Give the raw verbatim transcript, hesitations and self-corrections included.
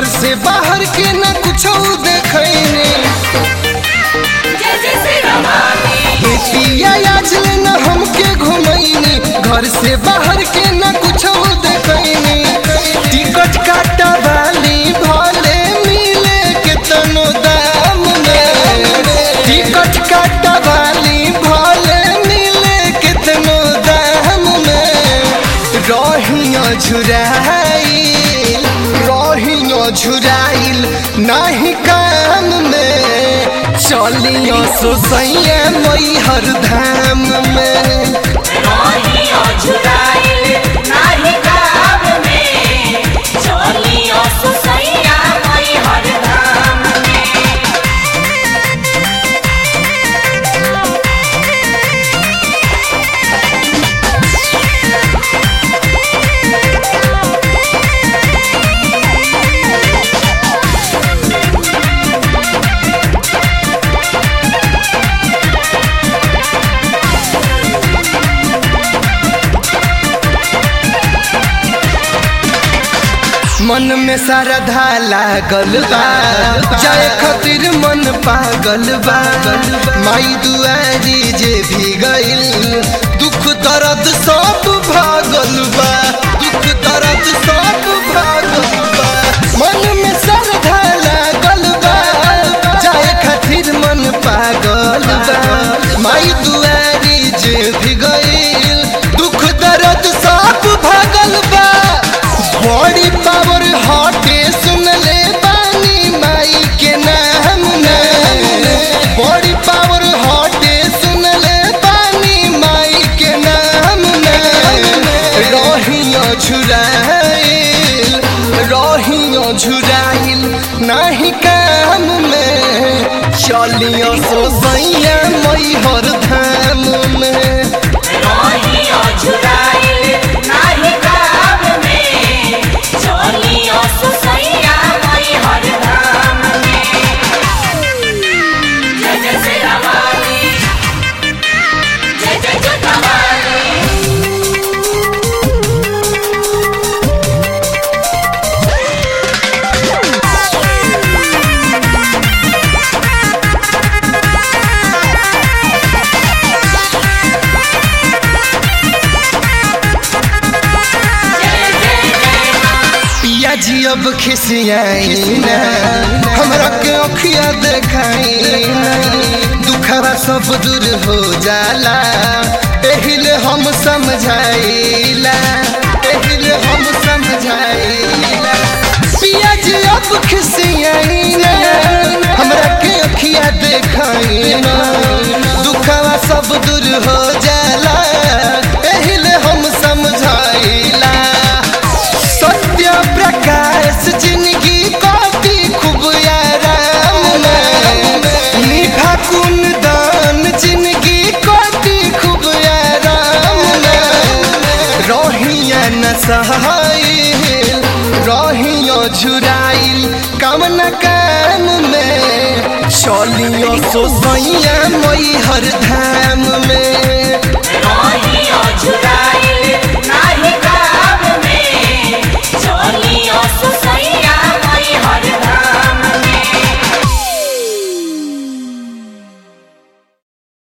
घर से बाहर के न कुछ देखनी आज न हमके घुमैनी घर से बाहर के न कुछ देखनी टिकट काटा वाली भले मिले के तनो दाम में टिकट काटा वाली भले मिले के तनो दाम में रहिया झुराइल रहिया झुराइल नहीं काम में चलियो सोसैया मई हर धाम में रहिया झुराइल नहीं काम में चलियो सोसैया मई हर धाम में। मन में श्रद्धा लागल बा जाए खातिर मन पागल बा माई दुआरी जे भी गइल दुख दर्द सब भागल बा दुख दर्द सब भागल बा मन में श्रद्धा लागल बा जाए खातिर मन पागल बा माई दुआरी जे भी गइल दुख दर्द सब भागल बा बड़ी पावर हटे सुन ले बानी माई के नाम में बड़ी पावर हटे सुन ले बानी माई के नाम में रहिया झुराइल रहिया झुराइल नहीं काम में चलियो सोसैया मई हर धाम में रहिया झुराइल नहीं काम में चलियो सोसैया मई हर धाम में। जय जय श्री वाली जय जय जोता वाली। जी अब खिसियाई ना हमरा के अखिया देखाई दुखरा सब दूर हो जाला एहिले हम समझाइला एहिले हम समझाइला पिया जी अब खिसियाई ना हमरा के अखिया देखाई ना दुखरा सब दूर हो जाला एहिले हम समझाइला सत्य प्रकाश जिंदगी काटी खूब आराम में मीठा कुन दान जिंदगी काटी खूब आराम में रहिया न सहाइल रहिया झुराइल काम न काम में चलियो सोसैया मई हर धाम में रहिया झुराइल।